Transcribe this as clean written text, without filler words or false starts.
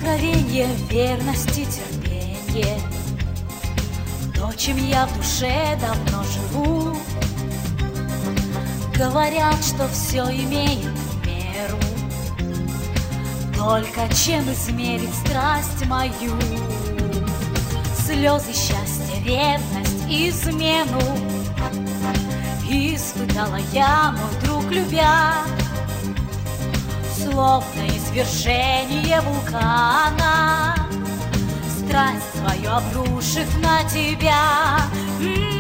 Откровение, верность и терпение, то, чем я в душе давно живу. Говорят, что все имеет меру, только чем измерить страсть мою. Слезы, счастье, ревность, измену испытала я, мой друг, любя. Словно извержение вулкана, страсть свою обрушив на тебя.